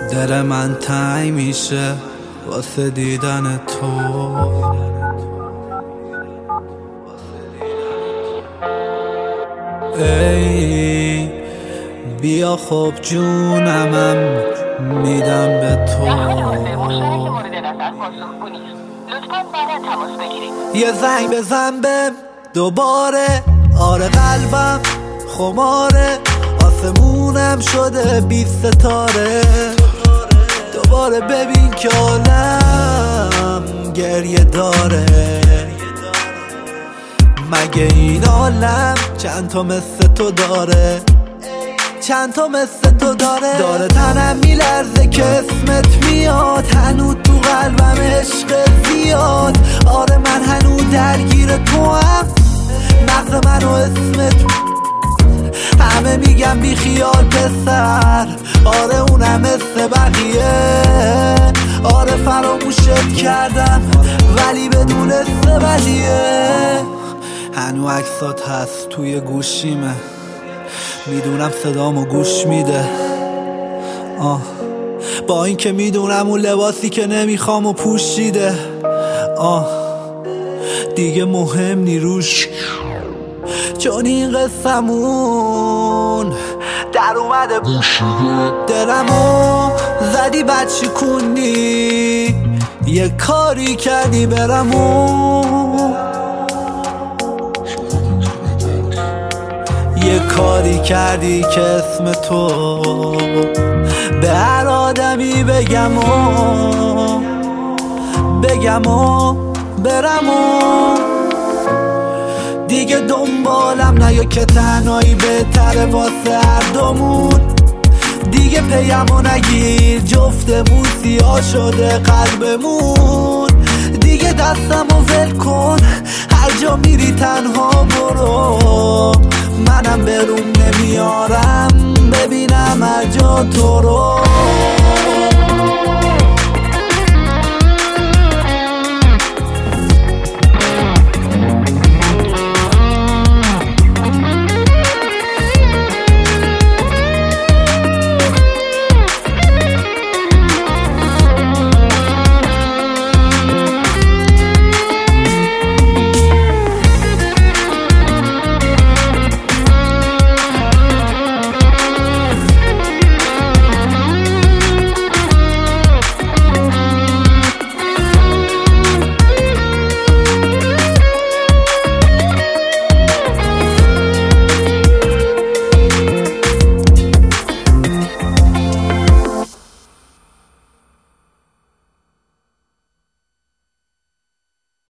دل من تنگ میشه واسه دیدن تو. ای بیا خب جونمم میدم به تو. یه زنگ بزن بهم دوباره، آره قلبم خماره، آسمونم شده 20 ستاره. دوباره ببین که عالم گریه داره. مگه این عالم چند تا مثل تو داره؟ چند تا مثل تو داره تنم میلرزه که اسمت میاد، هنوز تو قلبم عشق زیاد. آره من هنوز درگیر تو هم، مغز من و اسمت. همه میگم بی خیال پسر، آره اونم مثل بقیه. آره فراموشت کردم ولی بدون ولیه. هنو عکسات هست توی گوشیمه، میدونم صدامو گوش میده. با این که میدونم اون لباسی که نمیخوام و پوشیده. دیگه مهم نی روش، چون این قصمون در اومده بوشیده. دلمو زدی بچه کنی، یه کاری کردی برمون، یه کاری کردی که اسم تو به هر آدمی بگم و برم و دیگه دنبالم نیا که تنهایی بهتره واسه هر دومون. دیگه پیمو نگیر جفتمون سیاه شده قلبمون. دیگه دستمو ول کن هر جا میری تنها برو، منم بروم نمیارم ببینم هر جا تو رو.